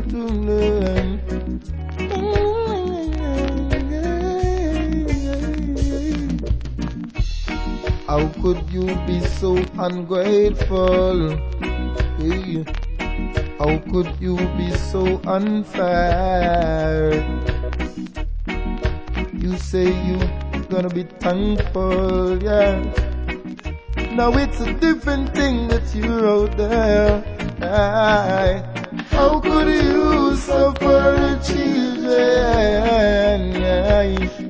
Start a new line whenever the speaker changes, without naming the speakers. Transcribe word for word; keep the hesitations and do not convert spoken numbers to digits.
to learn. How could you be so ungrateful? Hey. How could you be so unfair? You say you gonna be thankful, yeah. Now it's a different thing that you wrote there. Aye. How could you suffer children? Aye.